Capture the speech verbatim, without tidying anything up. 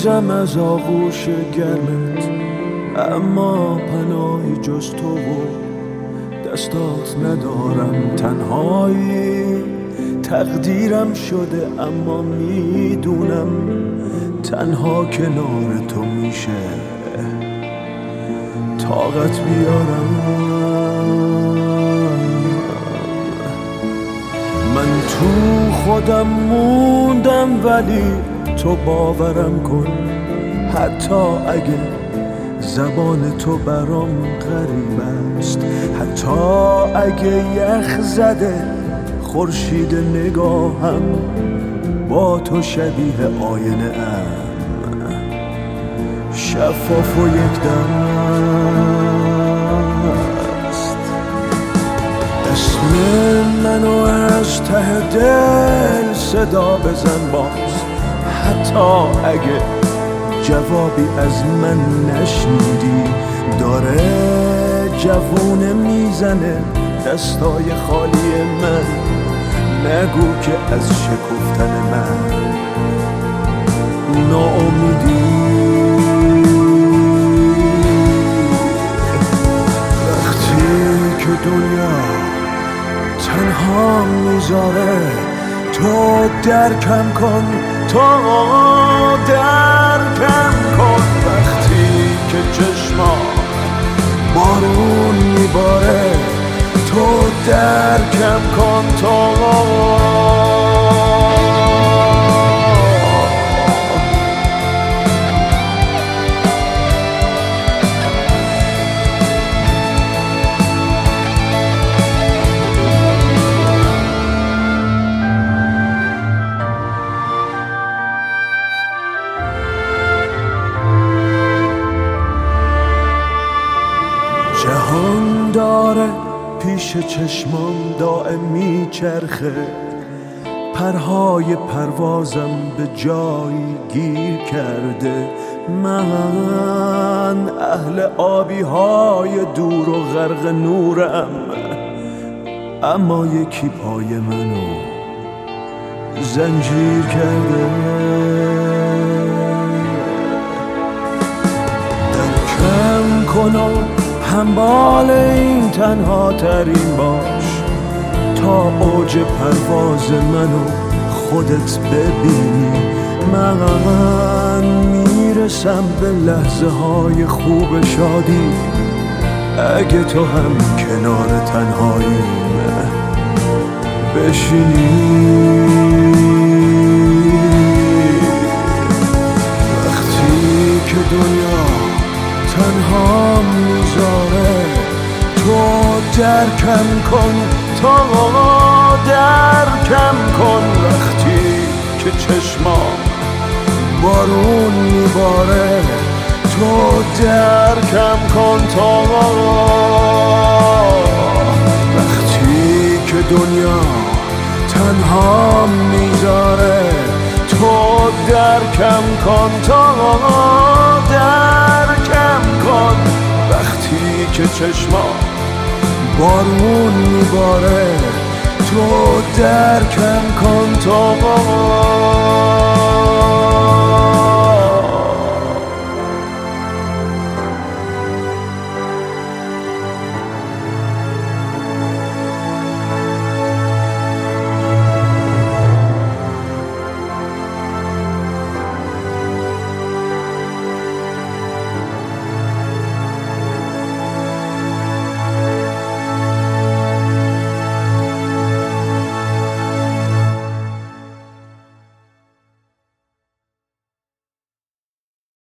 گریزم از آغوش گرمت، اما پناهی جز تو و دستات ندارم. تنهایی تقدیرم شده، اما میدونم تنها کنار تو میشه طاقت بیارم. من تو خودم موندم ولی تو باورم کن، حتی اگه زبان تو برام غریب است، حتی اگه یخ زده خورشید نگاهم با تو شبیه آینه ام، شفاف و یک دست. اسم منو از ته دل صدا بزن باز، حتی اگه جوابی از من نشنیدی. داره جوونه میزنه دستای خالی من، نگو که از شکفتن من ناامیدی. وقتی که دنیا تنها میذاره تو درکم کن، تو درکم کن. وقتی که چشما بارون میباره تو درکم کن، تو جهان داره پیش چشمام دائم میچرخه، پرهای پروازم به جایی گیر کرده. من اهل آبی های دور و غرق نورم، اما یکی پای منو زنجیر کرده. درکم کنم همبال این تنها ترین باش، تا اوج پرواز منو خودت ببینی. من میرسم به لحظه های خوب شادی، اگه تو هم کنار تنهاییم بشینی. وقتی که دنیا تنها میذاره تو درکم کن، تو درکم کن. وقتی که چشما بارون میباره تو درکم کن، تو وقتی که دنیا تنها میذاره تو درکم کن، تو درکم کن. وقتی که چشما بارون میباره تو درکم کن، تو